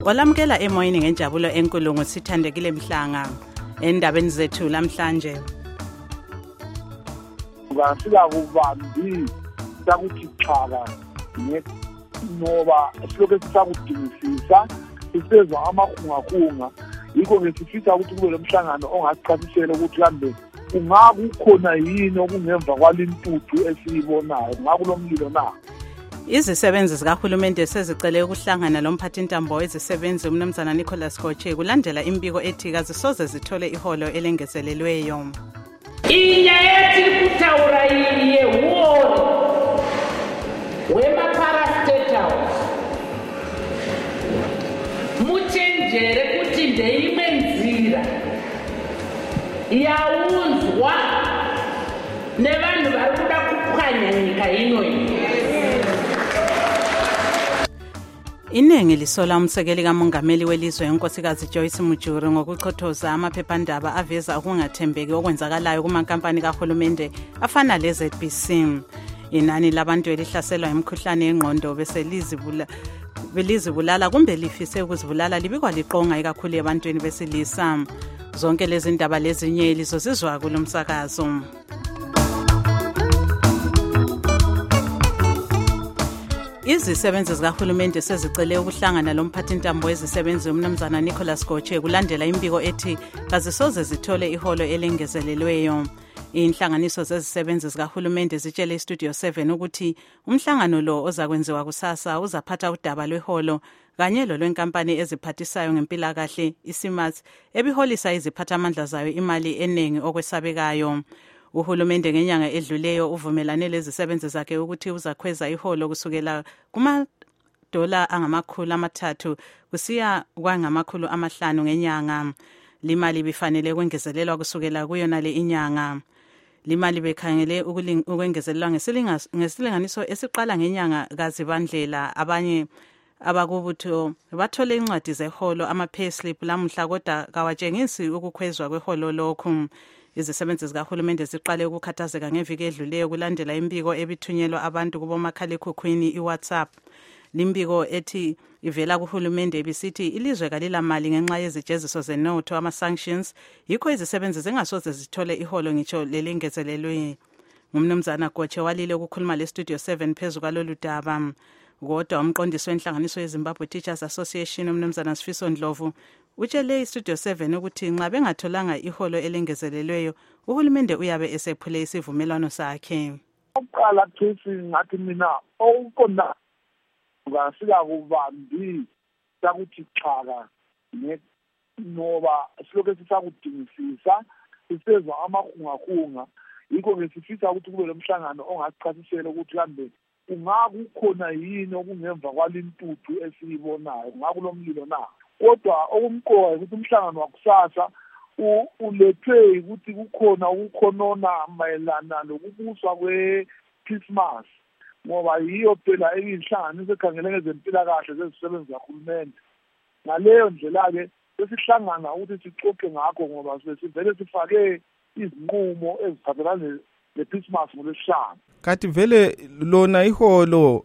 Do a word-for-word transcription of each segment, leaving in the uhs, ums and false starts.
Olamukela emoyeni ngenjabulo enkulu ngosithandekile Mhlanga endabeni zethu namhlanje. Ngasika kubambi sakuthi xhala ngoba siloke sisakudingisisa sisezwa amahungakhunga yikho ngesifisa ukuthi kube lomhlangano ongasichasisela ukuthi kambe kungakukhona yini okungemva kwalintuthu esiyibonayo ngakulomlilo na. Izisebenzi zikahulumende sezicele ukuhlangana lomphathintambo wezisebenzi umnumzana Nicholas Goche kulandela imbiko ethi kazisoze zithole iholo elengezelelweyo. Inya yethi kuthaura iye ward wema-para state house muchenjere kuti ndeimwe nzira yaunzwa nevanhu vari kuda kupwanya nyika inoyi. Iningi lisola umsekeli kamongameli welizwe unkosikazi Joyce Mujuru ngokuchothoza amaphephandaba aveza ukungathembeki okwenzakalayo kumankampani kahulumende afana le-Z B C. Inani labantu elihlaselwa imikhuhlane yengqondo bese lizibula belizibulala kumbe lifise ukuzibulala libikwa liqonga ikakhulu ebantwini besilisa. Zonke lezi ndaba lezinye lizozizwa kulomsakazo. Izisebenzi zikahulumende sezicele ukuhlangana lomphathintambo wezisebenzi umnumzana Nicholas Goche kulandela imbiko ethi kazisoze zithole iholo elengezelelweyo. Inhlanganiso zezisebenzi zikahulumende zitshele iStudio seven ukuthi umhlangano lo ozakwenziwa kusasa uzaphatha udaba lweholo kanye lo lwenkampani eziphathisayo ngempilakahle iSimas ebiholisa iziphathamandla zayo imali eningi okwesabekayo. Uhulumende ngenyanga edluleyo uvumelane lezisebenzi zakhe ukuthi uzakhweza iholo kusukela kuma dola angamakhulu amathathu kusiya kwangamakhulu amahlanu ngenyanga. Limali bifanele ukwengezelelwa kusukela kuyona le inyanga. Limali bekhangele ukwengezelelwa ngesilinganiso esiqala ngenyanga kaZibandlela. Abanye abakubutho bathole incwadi zeholo ama-payslip lamuhla kodwa kawatshengisi ukukhwezwa kweholo lokhu. Izisebenzi zikahulumende ziqale ukukhathazeka ngeviki edluleyo kulandela imbiko ebithunyelwa abantu kubomakhalekhukhwini iWhatsApp. Limbiko ethi ivela kuhulumende ebisithi ilizwe kalilamali ngenxa yezijeziso zenotho ama-sanctions yikho izisebenzi zingasoze zithole iholo ngitsho lelengezelelwe. Ngumnumzana Goche walile ukukhuluma leStudio seven phezu kwalolu daba. Kodwa umqondisi wenhlanganiso yeZimbabwe Teachers Association umnumzana Sifiso Ndlovu utshele iStudio seven ukuthi nxa bengatholanga iholo elengezelelweyo uhulumende uyabe esephule isivumelwano sakhe. Oqala phisi ngathi mina okuqonda ngasika kubambi sakuthi xhala ngoba siloke sisakudingisisa sisezwa amahungakhunga yikho ngesifisa ukuthi kube lomhlangano ongasichasisela ukuthi kambe kungakukhona yini okungemva kwalintuthu esiyibonayo ngakulomlilo na. Kodwa okumqoka ukuthi umhlangano wakusasa ulethwe ukuthi kukhona ukukhonona mayelana lokubuswa kwe-Christmas ngoba yiyo phela eyinhlanganiso ekhangele ngezempilakahle zezisebenzi zahulumende. Ngaleyo ndlela-ke sesihlangana ukuthi sixoxe ngakho ngoba sivele sifake izinqumo eziphathelane ne-Christmas ngolwesihlanu. Kanti vele lona iholo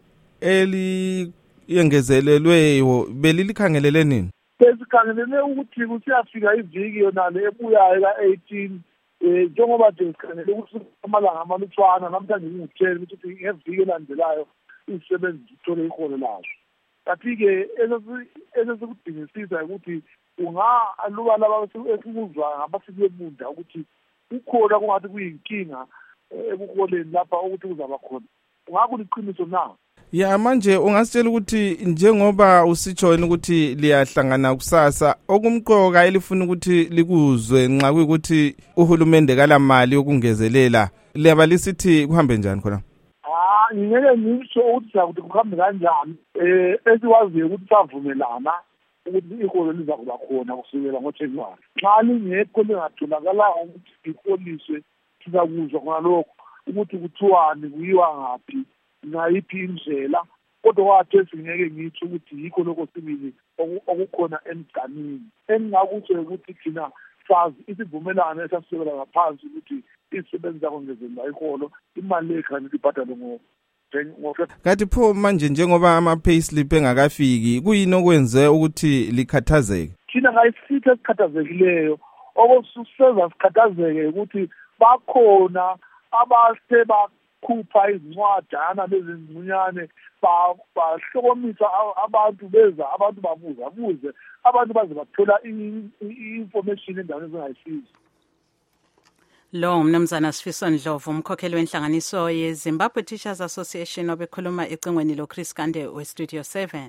eliyengezelelweyo belilikhangele nini? Sesikhangelele ukuthi kusiyafika iviki yona le ebuyayo ka-eighteen eh njengoba nje sikhangele ukuthi amalanga amalutshwana namhlanje ngikutshela ukuthi ngeviki elandelayo izisebenzi zithole iholo lazo. Kanti-ke esesikudingisisa ukuthi ungaluba laba esikuzwa ngabasikuyebunda ukuthi kukhona kungathi kuyinkinga ekuholeni lapha ukuthi kuzaba khona. Ungakuliqiniso na? Ya manje ungasitshela ukuthi njengoba usitshoyini ukuthi liyahlangana kusasa okumqoka elifuna ukuthi likuzwe nxa kuyikuthi uhulumende kalamali yokungezelela liyaba lisithi kuhambe njani khona? Ah ngeke ngisho ukuthi sakuthi kuhambe kanjani eh esiwaziyo ukuthi savumelana ukuthi iholo liza kuba khona kusukela ngoJanuary. Xa lingekho lingatholakala ukuthi iholiswe sizakuzwa khona lokho ukuthi kuthiwani kuyiwa ngaphi ngayiphi indlela kodwa kwathi singeke ngithi ukuthi yikho lokho sibili okukhona emgcanini engingakutsho ukuthi thina sazi isivumelano esasibela ngaphansi ukuthi izisebenzi zakongezelwa iholo imali ekhanti ibhadalwe ngo Kathi pho manje njengoba ama payslip engakafiki kuyini okwenze ukuthi likhathazeke? Thina ngayisithi esikhathazekileyo okuseza sikhathazeke ukuthi bakhona abase bakhupha izincwadana lezincinyane bahlokomisa abantu beza abantu babuza buze abantu baze bathola i-information endaweni ezingayisizi. Lo mnumzana Sifiso Ndlovu umkhokheli wenhlanganiso ye Zimbabwe Teachers Association obekhuluma ecingweni lo Chris Kande we Studio seven.